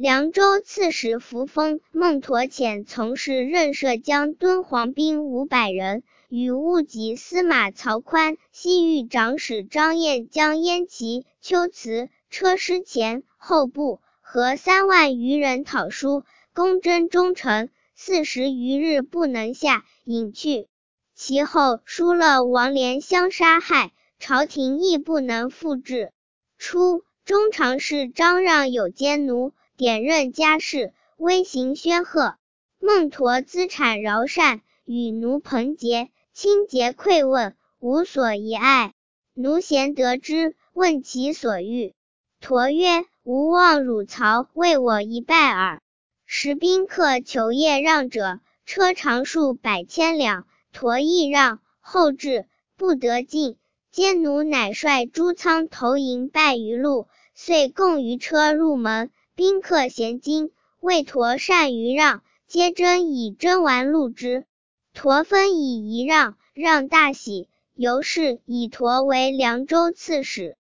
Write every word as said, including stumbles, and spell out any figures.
凉州刺史扶风孟陀遣从事任射江敦煌兵五百人，与务给司马曹宽、西域长史张燕将燕齐、龟兹、车师前、后部和三万余人讨书，攻征中城，四十余日不能下，引去。其后疏勒王连相杀害，朝廷亦不能复制。初，中常侍张让有奸奴，点任家事，威行煊赫。孟陀资产饶善，与奴朋结，亲结馈问，无所疑碍。奴贤得之，问其所欲。陀曰：吾望汝曹为我一拜耳。时宾客求业让者，车长数百千两，陀亦让，后至，不得进。奸奴乃率诸仓投营拜于路，遂共于车入门。宾客嫌惊，谓陀善于让，皆争以征完路之。陀分以一让，让大喜，由是以陀为凉州刺史。